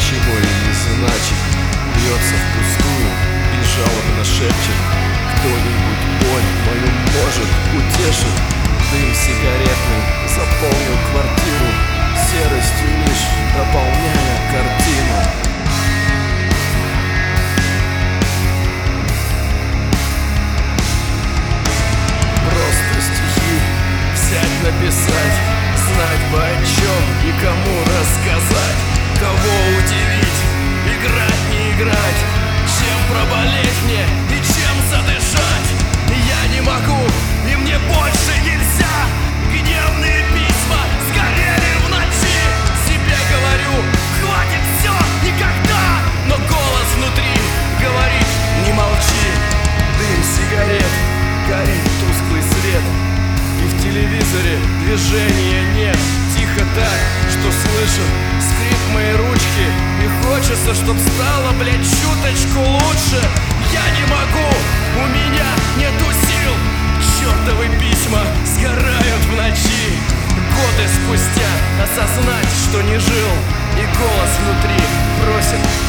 ничего и не значит. Бьется впустую и жалобно шепчет: кто-нибудь боль мою может утешит. Дым сигаретный заполнил квартиру, серостью лишь дополняя картину. Просто стихи взять, написать, знать бы о чем и кому рассказать, кого удивить, играть, не играть, чем проболеть мне и чем задышать. Я не могу, и мне больше нельзя. Гневные письма сгорели в ночи. Себе говорю, хватит все, никогда. Но голос внутри говорит: не молчи. Дым сигарет, горит тусклый свет, и в телевизоре движения нет. Тихо так, что слышу скрип моей ручки, и хочется, чтоб стало, блядь, чуточку лучше. Я не могу, у меня нету сил. Чёртовы письма сгорают в ночи. Годы спустя осознать, что не жил, и голос внутри просит: